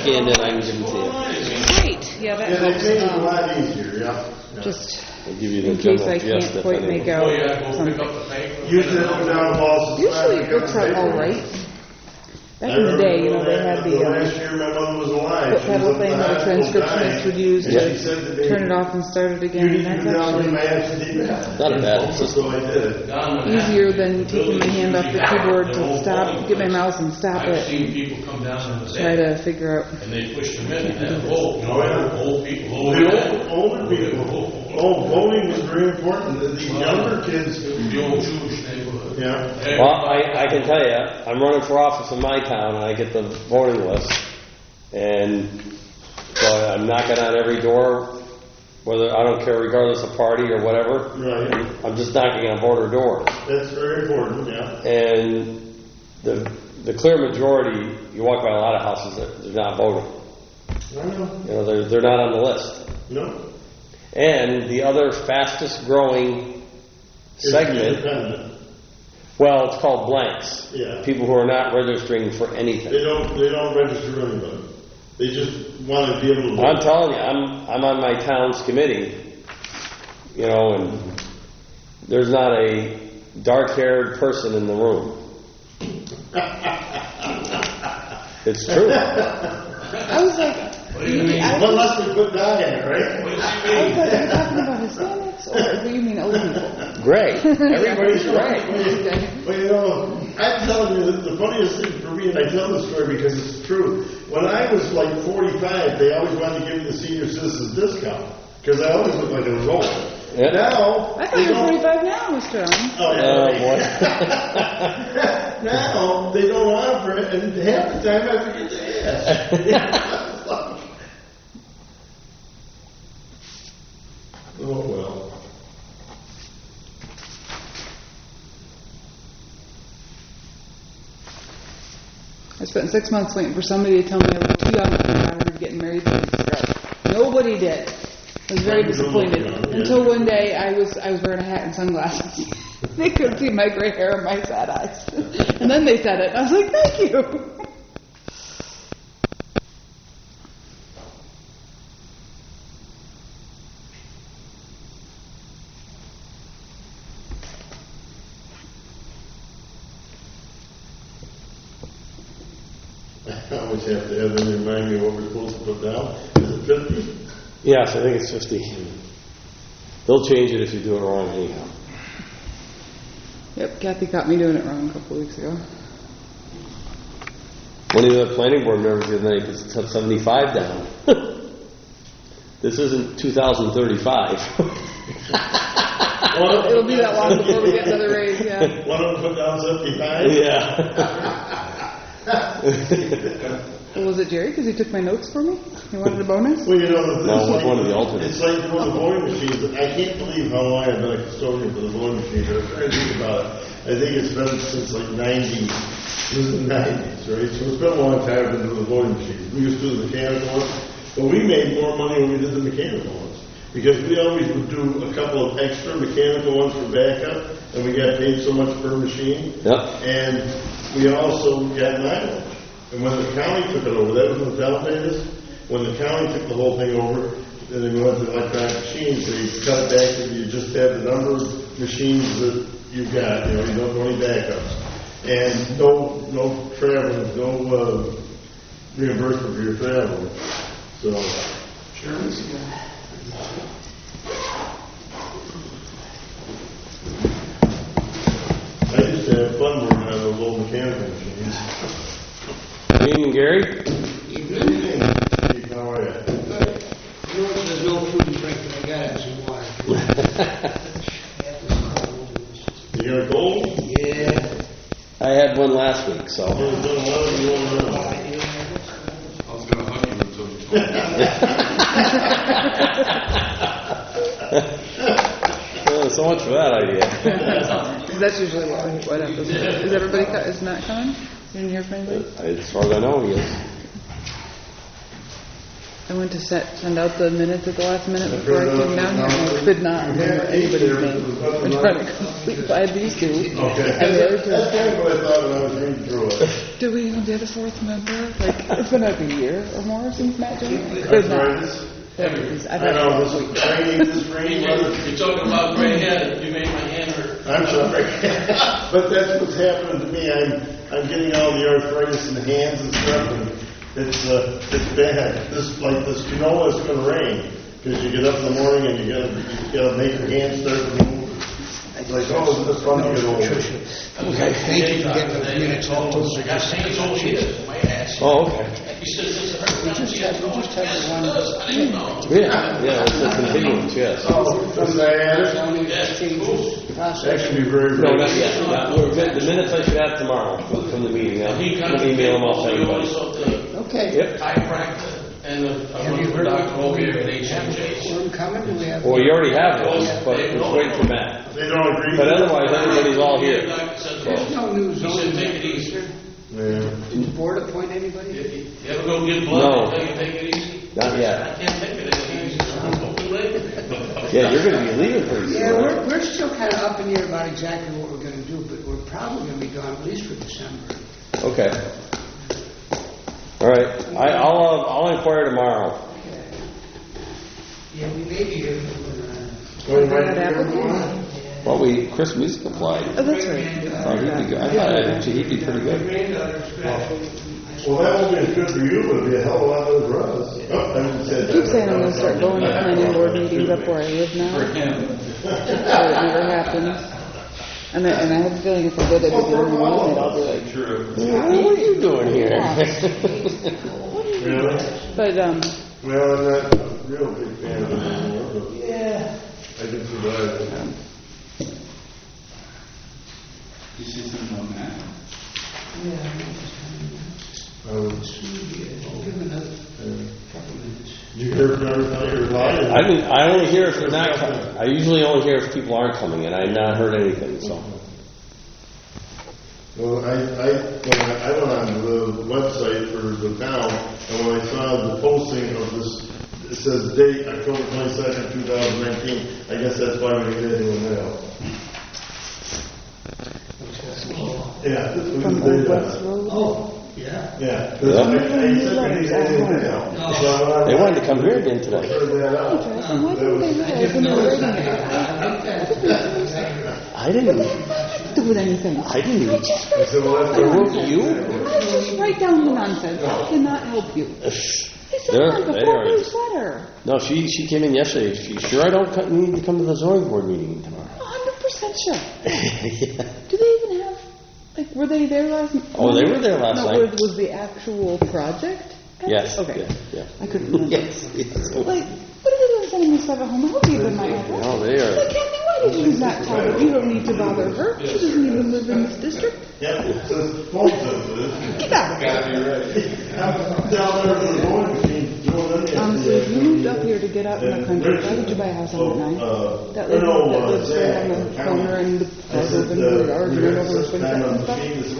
scanned in, I can give them to you. Great. Yeah, that Yeah, they helps. made it a lot easier, yeah. Just I'll give you the in case general I gist can't if quite anyone- make out something. Usually it goes down the walls. Usually it looks like all right. Back in the day, they had the last year my mother was alive. foot pedal thing that a transcriptionist would use Yeah. She said to that turn it off and start it again. And that's actually Not a bad system. So I did. easier than taking my hand off the keyboard to stop, get my mouse and stop I've it. seen people come down in the Try day to figure out. and they push them in and then vote. You know, old people, The older people. Oh, voting was very important. The younger kids, the old Jewish neighborhood. yeah. Well, I can tell you, I'm running for office in my town, and I get the voting list, and so I'm knocking on every door, whether I don't care, regardless of party or whatever. Right. I'm just knocking on voter doors, That's very important, yeah. and the clear majority, you walk by a lot of houses that they're not voting. I know. You know, they're not on the list. No. And the other fastest growing It's segment, independent. well, it's called blanks. Yeah. People who are not registering for anything. They don't register anybody. They just want to be able to vote. I'm telling you, I'm on my town's committee, you know, and there's not a dark-haired person in the room. It's true. I was like, What do you mean? One less than put dye in it, right? What do you I was mean? like, are you talking about Hispanics or do you mean old people? Gray. Everybody's gray. Well, you know, I'm telling you, the funniest thing for me, and I tell this story because it's true, when I was like 45, they always wanted to give me the senior citizens discount because I always looked like a roller. Yeah. Now, I thought they you were don't- 45 now, Mr. Allen. Oh, Oh, yeah. Now, they don't offer it, and half the time I forget to ask. Oh, well. I spent 6 months waiting for somebody to tell me I was too young to matter to getting married 2 weeks ago. Nobody did. I was very disappointed. Until one day I was wearing a hat and sunglasses. They couldn't see my gray hair and my sad eyes. And then they said it. I was like, thank you. I always have to have them remind me what we're supposed to put down. Is it 50? yes, I think it's 50. They'll change it if you do it wrong anyhow. Yep, Kathy caught me doing it wrong a couple weeks ago. One of the planning board members the other night put 75 down. This isn't 2035. It'll be that long before we get another raise, yeah. One of them put down 75? Yeah. Well, was it Jerry? Because he took my notes for me? He wanted a bonus? Well, you know, No, it's it was one of the alternates. It's like one of the voting machines. I can't believe how long I've been a custodian for the voting machines. I was trying to think about it. I think it's been since like 90. It was the 90s, right? So it's been a long time I've been doing the voting machines. We used to do the mechanical ones, but we made more money when we did the mechanical ones. Because we always would do a couple of extra mechanical ones for backup, and we got paid so much per machine. Yep. And we also got mileage. And when the county took it over, that was when Val paid us, when the county took the whole thing over, and then we went to electronic machines, they cut it back to you just have the number of machines that you've got, you know, you don't do any backups. And no traveling, no reimbursement for your travel. So, I used to have fun working on those old mechanical machines. Evening, Gary. Steve, how are you? You know, there's no food and drink, but I got some water. You got a gold? Yeah. I had one last week, so. There's been a lot of you going around. I was going to hug you until you told Well, so much for that idea. Because that's usually what happens. Is everybody is not coming? You didn't hear from anybody? As far as I know, he is. I went to send out the minutes at the last minute before I came down here, and I could not remember anybody's name. I'm trying to complete by these two. Okay. And the other two. That's kind of what I thought when I was reading through it. Do we have the other fourth member? Like, it's been like a year or more since Matt joined. Arthritis. I've I had know, it this rainy weather. You're talking about gray hair, you made my hand hurt. I'm sorry. But that's what's happening to me. I'm getting all the arthritis in the hands and stuff, and it's bad. This canola is going to rain, because you get up in the morning and you gotta make your hands start to move. It's like, oh, this fun to get over. Okay. Thank you for getting the minutes all those. I got pains all year, my ass. Oh, okay. He says, this hurts. We just had the one. I didn't know. Yeah, it's a continuance, yes. Oh, from Diana? Zoning changes That process. should be very, No, very. not yet. The minutes I should have tomorrow from the meeting. I'll email them off to everybody. Okay. Yep. Chiropractor and Have I'm you a heard doctor over here at Have HMJ. one coming? Do we have? Well, you already have one, but we're waiting for Matt. They don't agree. But otherwise, everybody's all here. There's no new He said, zoning. take it easy. Yeah. Did the board appoint anybody? You ever go get No. blood, they tell you take it easy? Not yet. I can't take it easy, so I'm hoping later. Yeah, you're gonna be leaving pretty soon. Yeah, right? we're still kind of up in the air about exactly what we're going to do, but we're probably going to be gone at least for December. Okay. All right. I'll inquire tomorrow. Yeah, we may be here. Well, you might That be applicant? Well, Chris Music applied. Oh, that's right. Oh, he'd be good. I thought actually he'd be pretty good. Well, that won't be as good for you, but it'll be a hell of a lot better for us. Oh, I haven't said I keep that. saying I'm gonna start going to planning board meetings up where I live now. But it never happens. And I have a feeling if I did it with the only one, I'll be like, What are you doing here? Really? but, Well, I'm not a real big fan of it anymore, but Yeah. I can survive it. You see something on that? Give him another couple minutes. Did you hear from everybody or live? I only hear if they're not coming. I usually only hear if people aren't coming, and I've not heard anything, so. Well, I went on the website for the town, and when I saw the posting of this, it says date October 22nd, 2019. I guess that's why we did it in the mail. Yeah, this was from the Old date West on it. Road. Oh, yeah. Yeah, because I said we did it in the mail. So I went on- They wanted to come here again today. Figured that out. Interesting. Why didn't they realize when they were writing it? I didn't Do with anything. I didn't I said, well, that's They what wrote you? Just write down the nonsense. I cannot help you. I said They're- that they before are- we letter. No, she came in yesterday. She sure I don't need to come to the zoning board meeting tomorrow. 100% sure. Yeah. Do they even have, like, were they there last night? Oh, they were there last night. Was the actual project? Yes. Okay. Yeah. I couldn't remember. Yes. Like, what are they doing sending me stuff at home? I'll give them my address. No, they are. Like, Kathy, why did you not tell her? You don't need to bother her. She doesn't even live in this district. Yeah, it says phone sensitive. Get out. Gotta be ready. I'm down there in the morning machine doing anything. Honestly, if you moved up here to get out in the country, why would you buy a house on Route 9? That lives there on the corner and the cars open, the argument over swing sets and stuff.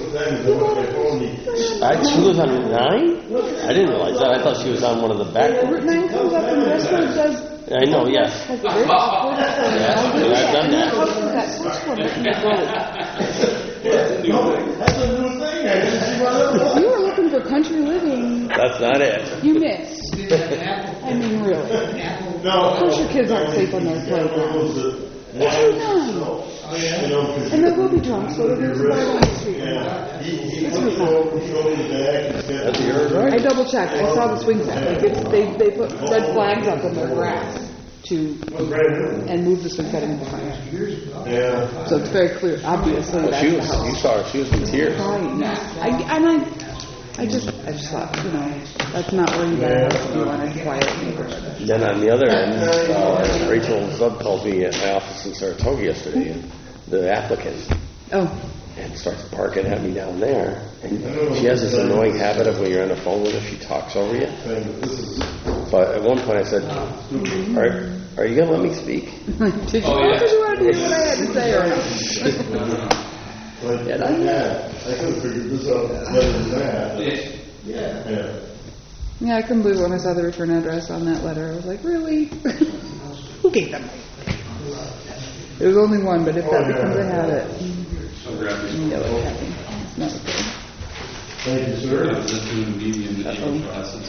She lives on Route 9? I didn't realize that. I thought she was on one of the back Route roads. 9 comes up and Westwood does. I know, yes. Has a very awkward Yeah, I'll do I've done that. How does that switch one right in the road? No, that's a new thing. I didn't see what it If was. you were looking for country living, That's not it. you missed. I mean, really. No. Of course your kids aren't safe on their playground. And there will be drunks, so they're right on the street. Yeah, he put it over, showed me back. That's yours, I right? double checked. I saw the swing set. Like they put red flags up in their grass to Was brand new. and move the swing set into the front. Yeah. So it's very clear. Obviously, that's She the was, house. you saw her, she was in tears. Fine. I just thought, that's not where you guys have to do on a quiet neighborhood. Then on the other end, Rachel Zub called me at my office in Saratoga yesterday, and the applicant, Oh, and starts barking at me down there. And she has this annoying habit of when you're on the phone with her, she talks over you. And this is, So at one point I said, are you going to let me speak? did you because you wanted to hear what I had to say or not? like, Yeah, that- yeah, I could have figured this out better than that. Yeah. Yeah, I couldn't believe it when I saw the return address on that letter. I was like, really? Who gave them? There was only one, but if that becomes a habit, So grab these. you know what's happening. It's not okay. Thank you, I sir. was just doing a medium to deal process.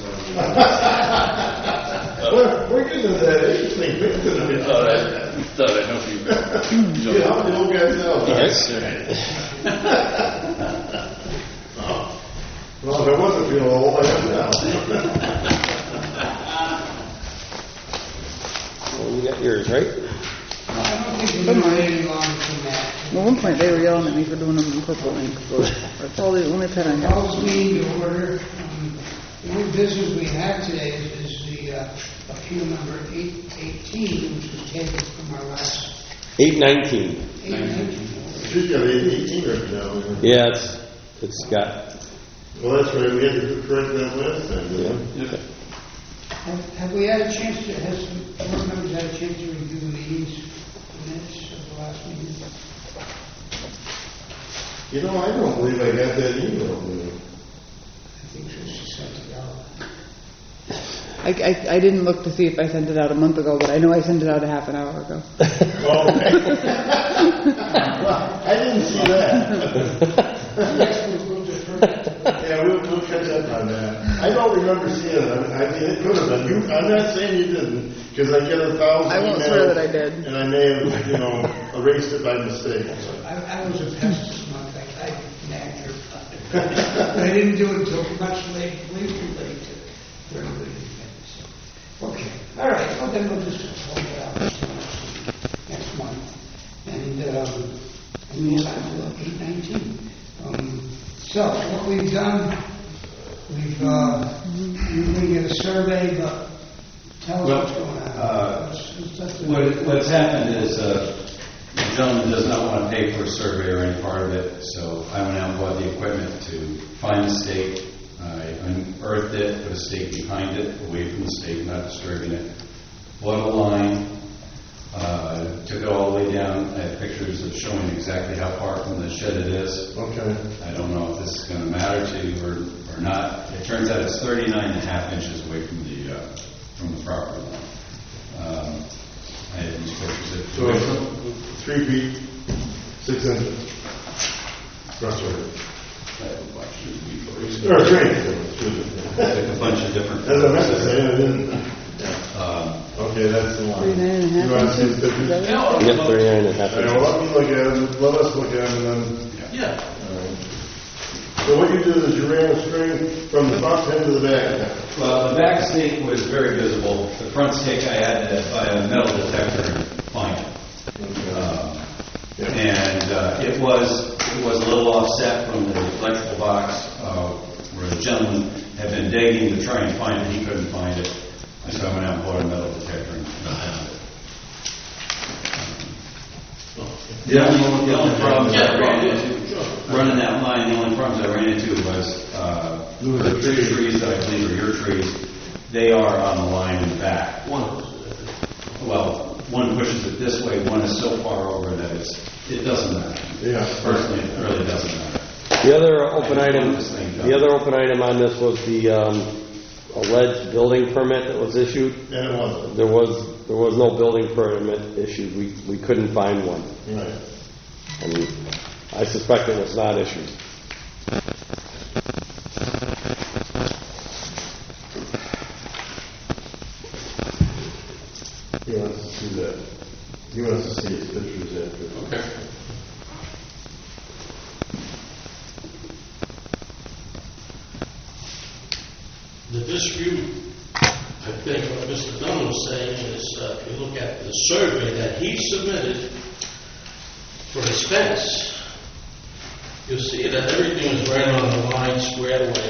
We're getting to that age thing quick tonight. Thought I'd help you. Get out the old guys out. Yes, sir. Well, if I wasn't feeling old, I am now. Well, you got yours, right? I don't think we're gonna wait any longer than that. At one point, they were yelling at me for doing them in purple ink, but that's all the only pen I have. Calls meeting to order. The only business we have today is the appeal number 818, which was tabled from our last 819. 819. She's got 18 right now. Yeah, it's got, Well, that's right, we had to correct that last time, didn't we? Yep. Have we had a chance to, has board members had a chance to review the meetings, minutes of the last meeting? You know, I don't believe I got that email. I think so, she sent it out. I didn't look to see if I sent it out a month ago, but I know I sent it out a half an hour ago. Oh, okay. Well, I didn't see that. Yeah, we'll catch up on that. I don't remember seeing it. I mean, it could have been. I'm not saying you didn't, because I get 1,000 I won't emails, swear that I did. And I may have, erased it by mistake. I was a pest this month, I nagged her. But I didn't do it until much late to everybody. Okay, all right, well then we'll just hold it out next month. And move on to 819. So what we've done, we're going to get a survey, but tell us what's going on. What's happened is the gentleman does not want to pay for a survey or any part of it, so I went out and bought the equipment to find the stake. I unearthed it, put a stake behind it, away from the stake, not disturbing it. Bought a line, took it all the way down. I have pictures of showing exactly how far from the shed it is. Okay. I don't know if this is going to matter to you or not. It turns out it's 39.5 inches away from the property line. I have these pictures. So it's 3 feet, 6 inches. Cross over. I have a bunch of photos. Or 3 inches. Like a bunch of different. As I meant to say, I didn't. Okay, that's the line. 39.5 You want to see the inches? Is pictures? that it? yep, 39 and a half All right, inches. well, let me look at them, let us look at them, and then, Yeah. all right. So what you did is you ran a string from the front end to the back. Well, the back stake was very visible. The front stake I had to buy a metal detector and find it. And it was a little offset from the electrical box where the gentleman had been digging to try and find it. He couldn't find it. And so I went out and bought a metal detector and found it. The only problems I ran into, running that line, the only problems I ran into was the trees that I believe are your trees. They are on the line in the back. Well, one pushes it this way, one is so far over that it doesn't matter. Yeah. Personally, it really doesn't matter. The other open item on this was the alleged building permit that was issued. And it wasn't. There was no building permit issued. We couldn't find one. Right. And I suspect it was not issued. He wants to see that. He wants to see his pictures after. Okay. The dispute, I think what Mr. Dunn was saying is, if you look at the survey that he submitted for his fence, you'll see that everything is right on the line, squared away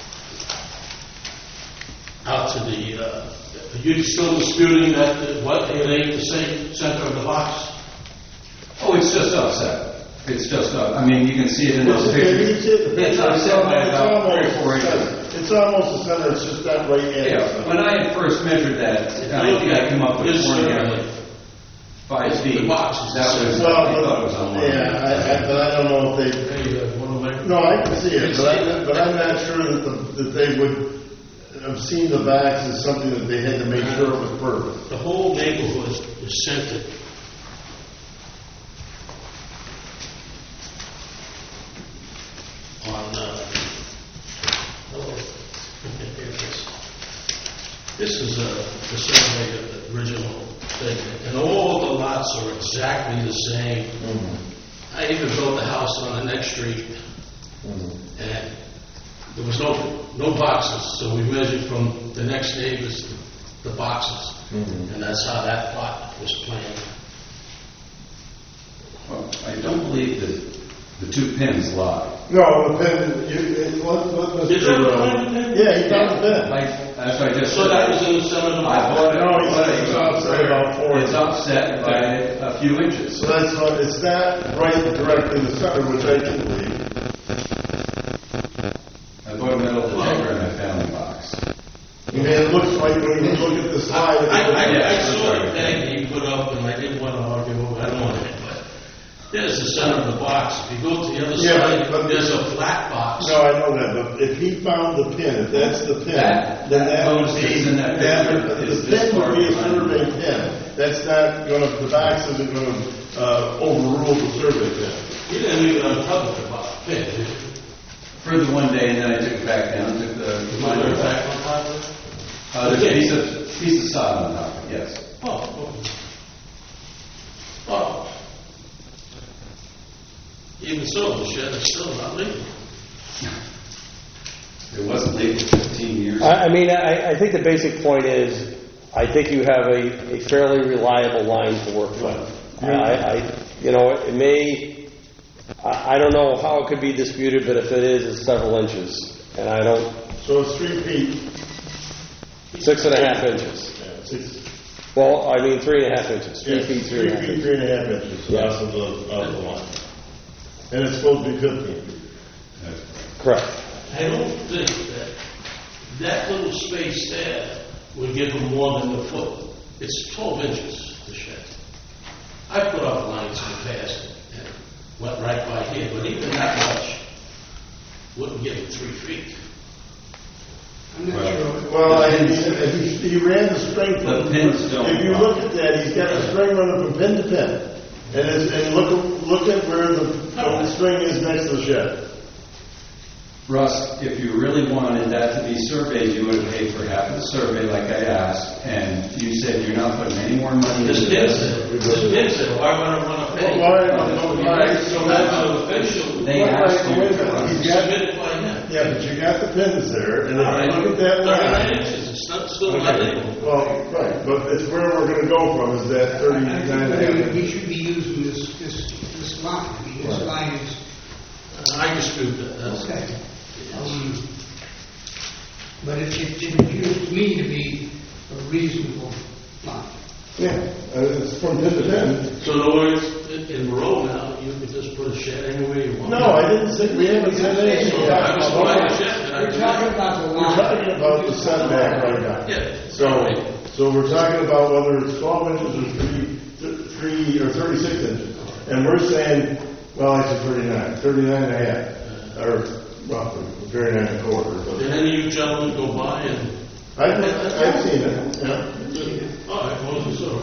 out to the, are you still disputing that, it ain't the same center of the box? Oh, it's just offset. It's just up. I mean, you can see it in those Okay, you can pictures. see it, the It's picture. offset by about 3 or 4 inches. It's almost the center, it's just that right edge. Yeah, when I had first measured that, I think I came up with This 5 feet. The box is That was, Well, I thought it was on one. yeah, but I don't know if they, There you go, one of my. no, I can see it, but I'm not sure that they would have seen the backs as something that they had to make sure it was perfect. The whole neighborhood is centered on This is the survey of the original thing, and all the lots are exactly the same. I even built a house on the next street, and there was no boxes, so we measured from the next neighbors the boxes, and that's how that plot was planned. Well, I don't believe that the two pins lie. No, the pin, what, Did you ever find the pin? Yeah, he found the pin. That's what I just So said. that was in the center of the I bought it. No, he said it's offset about 4 It's offset by a few inches. So that's not, it's not right directly in the center, which I do believe. I bought a metal detector in my family box. I mean, it looks like when you look at the slide. I saw the thing he put up, and I didn't want to argue over it. I don't want it, but there's the center of the box. If you go to the other Yeah, side, but- there's a flat box. No, I know that, but if he found the pin, if that's the pin, That then that would post be, that's in that picture the is this pin would be a part survey behind pin. That's not gonna, the box isn't gonna, overrule the survey pin. You didn't leave it uncovered about the pin, did you? Further one day, and then I took it back down, took the Put liner it back. back on top of it? There's a piece of sod on top of it, yes. Oh, okay. Oh. Even so, the shed is still not legal. It wasn't legal 15 years. I mean, I think the basic point is, I think you have a fairly reliable line to work with. You know, it may, I don't know how it could be disputed, but if it is, it's several inches. And I don't, So it's 3 feet. 6.5 inches. Yeah, 6. Well, I mean, 3.5 inches. 3 Yeah, feet, 3 3.5 feet, inches. 3.5 inches Yeah. off of the line. And it's supposed to be 15 feet. Correct. I don't think that little space there would give them more than a foot. It's 12 inches, the shed. I put up lines in the past and went right by here, but even that much wouldn't give it 3 feet. I'm not sure. Well, he ran the string from. The pins don't If you run. look at that, he's got the string running from pin to pin. And look at where the string is next to the shed. Russ, if you really wanted that to be surveyed, you would have paid for half of the survey like I asked, and you said you're not putting any more money into This this. pin said, why would I want to pay? All right, So that's an official, They asked you Wait a to minute, run. he's got, submitted by him. yeah, but you got the pins there, and All right, if you look at that 39 line. inches, it's not, still not legal. Well, right, but it's where we're gonna go from, is that I 39 and a think half. he should be using this line. I mean, this line is, I dispute that, that's. okay. But it appears to me to be a reasonable line. Yeah, it's from pin to pin. So in other words, in Monroe now, you can just put a shed anywhere you want. No, I didn't say, we haven't said anything So I about was buying a shed, and I We're talking about the We're line. talking about the setback right now. Yeah. So we're talking about whether it's 12 inches or 3 or 36 inches. And we're saying, well, I said 39 and a half, or roughly, 39 and a quarter. but- Did any of you gentlemen go by and? I've seen it, yeah. All right, what was the story?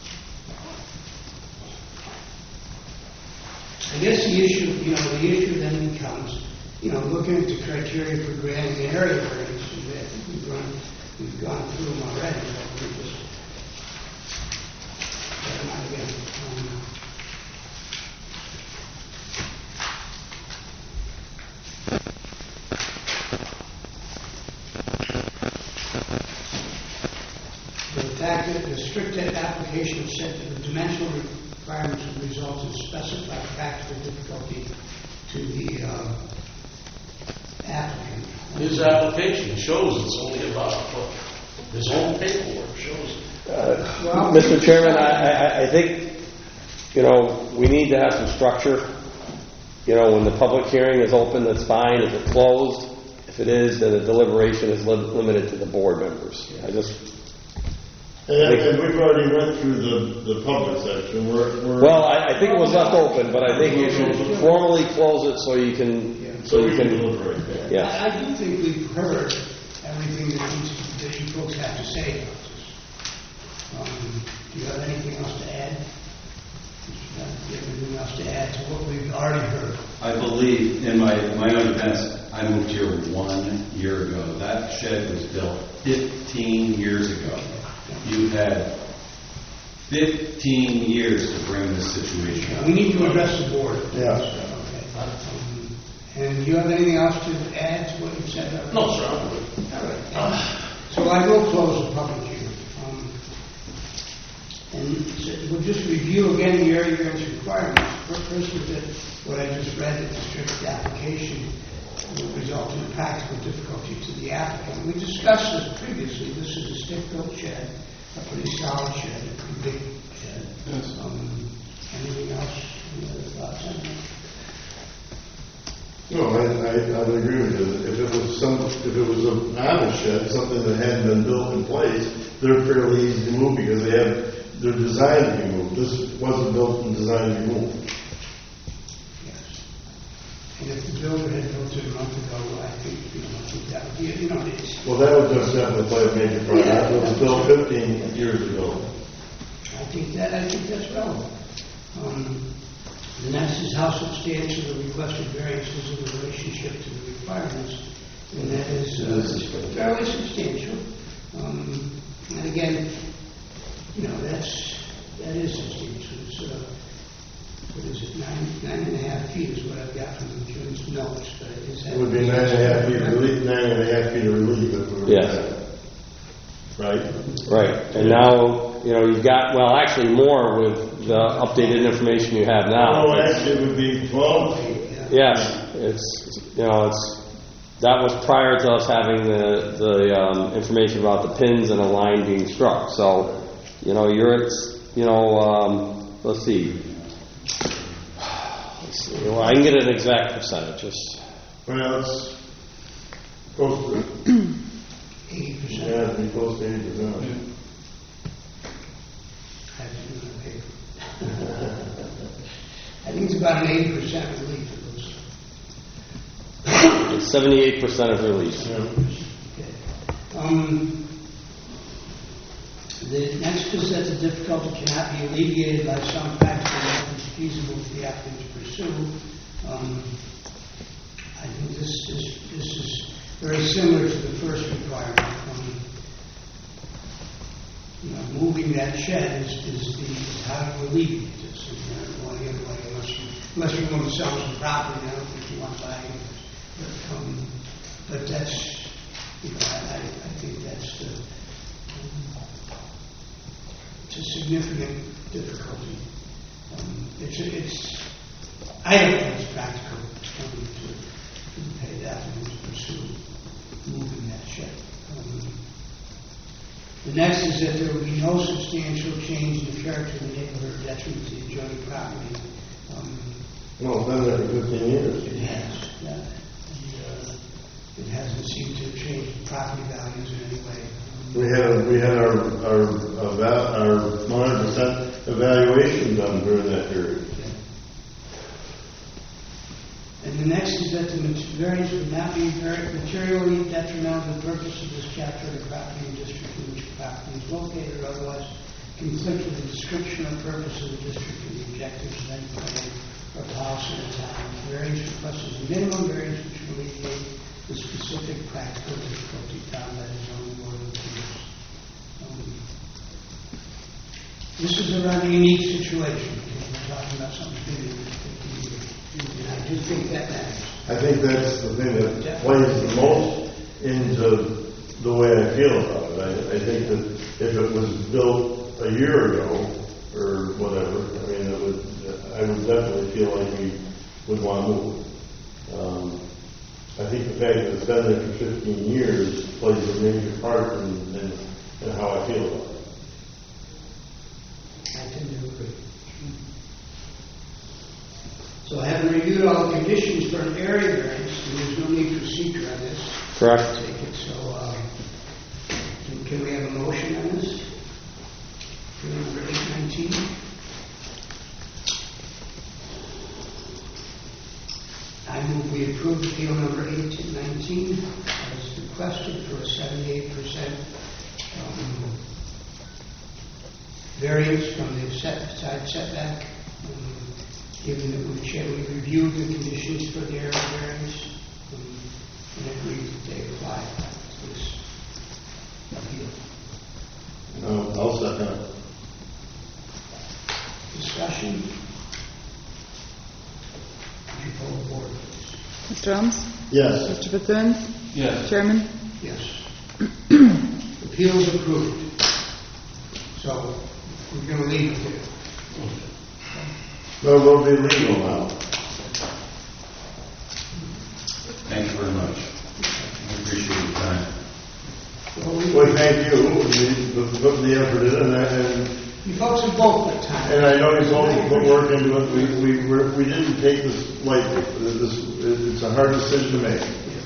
I guess the issue then becomes, looking at the criteria for granting an area variance, and I think we've gone through them already, but we just, check them out again. The fact that the strict application of set the dimensional requirements would result in specified practical difficulty to the applicant. His application shows it's only about a foot. His own paperwork shows it. Mr. Chairman, I think, we need to have some structure. When the public hearing is open, that's fine. If it's closed, if it is, then the deliberation is limited to the board members. And we've already went through the public section. Well, I think it was left open, but I think you should formally close it so you can, So we can deliberate there. yes. I do think we've heard everything that you folks have to say about this. Do you have anything else to add? Do you have anything else to add to what we've already heard? I believe, in my own defense, I moved here 1 year ago. That shed was built 15 years ago. You've had 15 years to bring this situation up. We need to address the board. Yeah. Okay. And do you have anything else to add to what you said? No, sir, I'm good. All right. So I will close the public hearing. And so we'll just review again the area variance requirements. First is that what I just read, that the strict application will result in practical difficulty to the applicant. We discussed this previously. This is a stick-built shed, a pretty solid shed, a pretty big shed. Anything else? Any other thoughts on that? No, I would agree with you. If it was an honest shed, something that hadn't been built in place, they're fairly easy to move because they're designed to be moved. This wasn't built and designed to be moved. Yes. And if the builder had built it a month ago, I think that would be, it's... Well, that would just definitely play a major part. It was built 15 years ago. I think that's relevant. The next is how substantial the requested variance is in relationship to the requirements, and that is fairly substantial. And again, that is substantial. It's, what is it, 9.5 feet is what I've got from Jim's notes, but it would be 9.5 feet relief, 9.5 feet of relief if we were Yes. Right? Right. And now, you've got, well, actually more with the updated information you have now. No, actually it would be 12 feet. Yes, that was prior to us having the information about the pins and a line being struck. So, let's see. Well, I can get an exact percentage. Well, it's close to 80%. Yeah, it'd be close to 80%. I think it's about an 80% relief. It's 78% of release. Yeah. Okay. The next is that the difficulty cannot be alleviated by some practical methods feasible for the applicant to pursue. I think this is very similar to the first requirement. Moving that shed is how you alleviate this. And going the other way, unless you want to sell some property, I don't think you want to buy it. But that's, I think that's it's a significant difficulty. I don't think it's practical to pay that and to pursue moving that shed. The next is that there will be no substantial change in the character of the neighborhood or detriment to the adjoining property. No, it's been there for 15 years. It has, yeah. It hasn't seemed to change the property values in any way. We had our 100% evaluation done during that period. And the next is that the variance would not be materially detrimental to the purpose of this chapter of the property and district in which the property is located, or otherwise conflict with the description or purpose of the district and the objectives of any plan or policy of the town. The variance request is a minimum variance which will alleviate the specific practical difficulty found by the zoning board of appeals. This is a rather unique situation because we're talking about something bigger than 50 years. And I do think that matters. I think that's the thing that plays the most into the way I feel about it. I think that if it was built a year ago or whatever, I would definitely feel like we would want to move it. I think the fact that it's been there for 15 years plays a major part in how I feel about it. I tend to agree. So having reviewed all the conditions for an area variance, and there's no need for seeker on this. Correct. Take it. So can we have a motion on this? For number 819? I move we approve appeal number 819 as requested for a 78% variance from the side setback. Given that we reviewed the conditions for the area variance, and agreed that they apply this appeal. No, I'll second it. Discussion? Would you poll the board, please? Mr. Elms? Yes. Mr. Fitzsimmons? Yes. Chairman? Yes. Appeal is approved. So we're going to leave it there. No, we'll be legal now. Thank you very much. I appreciate your time. Well, thank you for putting the effort in, and You folks have both put time. And I know you both put work into it. We didn't take this lightly. It's a hard decision to make.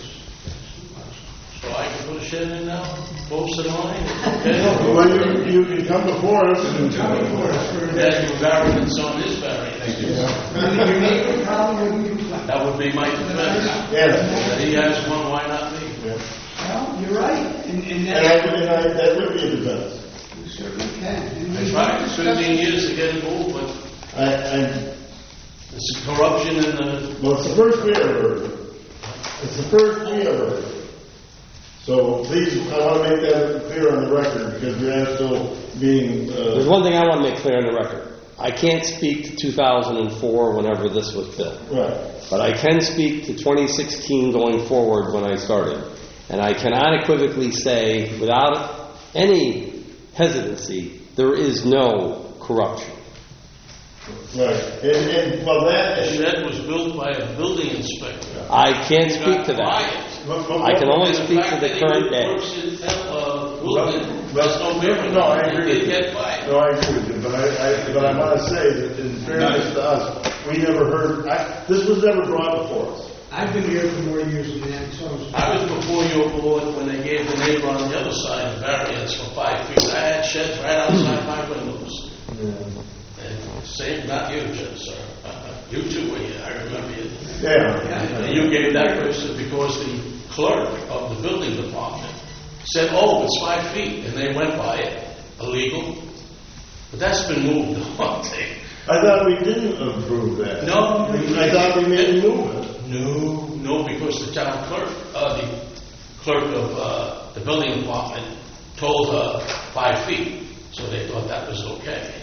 So I can put a shed in now, post it on it, okay? Well, you can come before us and That's your variance on this variance. Thank you. Your neighbor probably wouldn't complain. That would be my defense. Yes. That he has one, why not me? Yeah. Well, you're right, and And that's, that would be a defense. you certainly can. And I we tried discussed 15 years to get it moved, but I it's corruption in the, well, it's the first we ever heard. It's the first we ever heard. So please, I want to make that clear on the record because we are still being. There's one thing I want to make clear on the record. I can't speak to 2004 whenever this was built. Right. But I can speak to 2016 going forward when I started. And I can unequivocally say, without any hesitancy, there is no corruption. Right. And well, the that. shed was built by a building inspector. I can't He speak got to that. quiet. I can only And the speak to fact the that he current day. works in, Wilton, that's no bearing. No, I He agree did with you. get quiet. No, I agree with you, but I want to say that in fairness to us, we never heard, this was never brought before us. I've been here for more years than that, so I was before your board when they gave the neighbor on the other side a variance for 5 feet. I had sheds right outside my windows. And same, not you, Jim, sir. You too were here, I remember you. Yeah. And you gave that person because the clerk of the building department said, oh, it's 5 feet, and they went by it, illegal. But that's been moved on. I thought we didn't approve that. No. I thought we made a movement. No, because the town clerk, the clerk of the building department told her 5 feet, so they thought that was okay.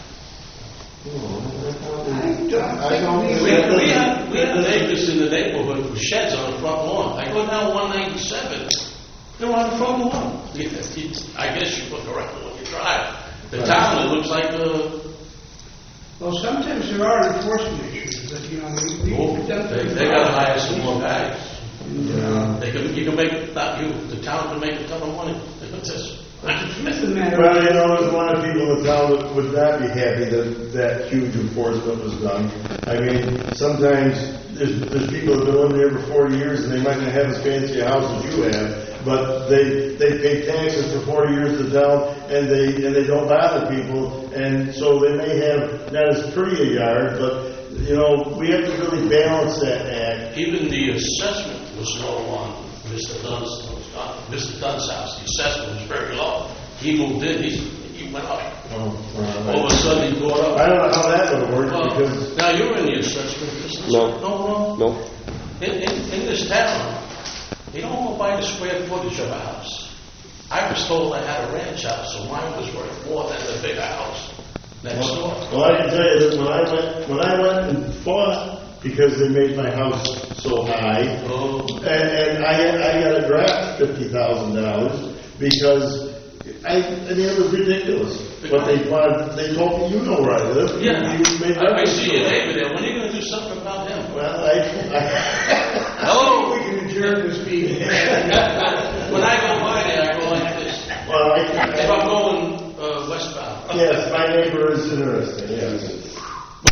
I don't We have neighbors in the neighborhood with sheds on the front lawn. I go down 197, they're on the front lawn. I guess you look around when you drive. The town, it looks like well, sometimes there are enforcement issues, but, you know, we've done. they gotta hire some more guys. And, You can make, not you, the town can make a ton of money. Look at this. the truth of the matter Well, you know, there's a lot of people in town that would not be happy that that huge enforcement was done. I mean, sometimes there's people that have been living here for 40 years and they might not have as fancy a house as you have, but they pay taxes for 40 years to town and they don't bother people, and so they may have not as pretty a yard, but you know, we have to really balance that act. Even the assessment was low on Mr. Dunn's house. The assessment was very low. He moved in, he went up. All of a sudden he brought I up. don't know how that would work Well, because now you're in the assessment business. No. No. In this town, you don't go by the square footage of a house. I was told I had a ranch house, so mine was worth more than the bigger house next door. well, I can tell you that when I went and fought because they made my house so high, Oh, and I got a draft $50,000 because I mean it was ridiculous. What they wanted, they told me, you know where I live. yeah. You made I see your neighbor there. When are you going to do something about him? Well, Hello? we can adjourn this meeting. When I go by there, I go like this. well, If I'm going westbound. yes, my neighbor is interesting. Yes.